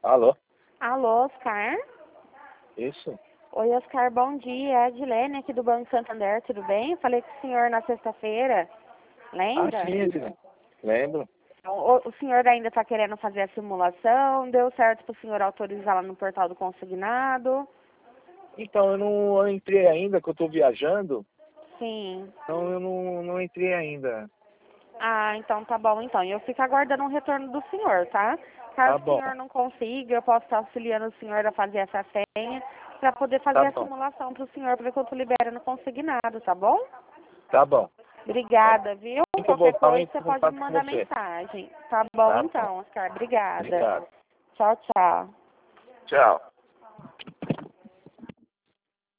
Alô? Alô, Oscar? Isso? Oi, Oscar, bom dia. É a Edilene aqui do Banco Santander, tudo bem? Falei com o senhor na sexta-feira, lembra? Ah, sim, Edilene. Lembro. O senhor ainda está querendo fazer a simulação? Deu certo para o senhor autorizar lá no portal do consignado? Então, eu não entrei ainda, que eu estou viajando. Sim. Então, eu não entrei ainda. Ah, então tá bom, então. Eu fico aguardando o retorno do senhor, tá? Tá Caso o bom, senhor não consiga, eu posso estar auxiliando o senhor a fazer essa senha para poder tá fazer a bom, simulação para o senhor, para ver quanto libera no consignado, tá bom? tá bom. Obrigada, viu? Assim que eu Qualquer voltar, eu coisa entro você em pode me contato com mandar você. mensagem. Tá bom Tá bom. então, Oscar. Obrigada. Obrigado. Tchau, tchau. Tchau.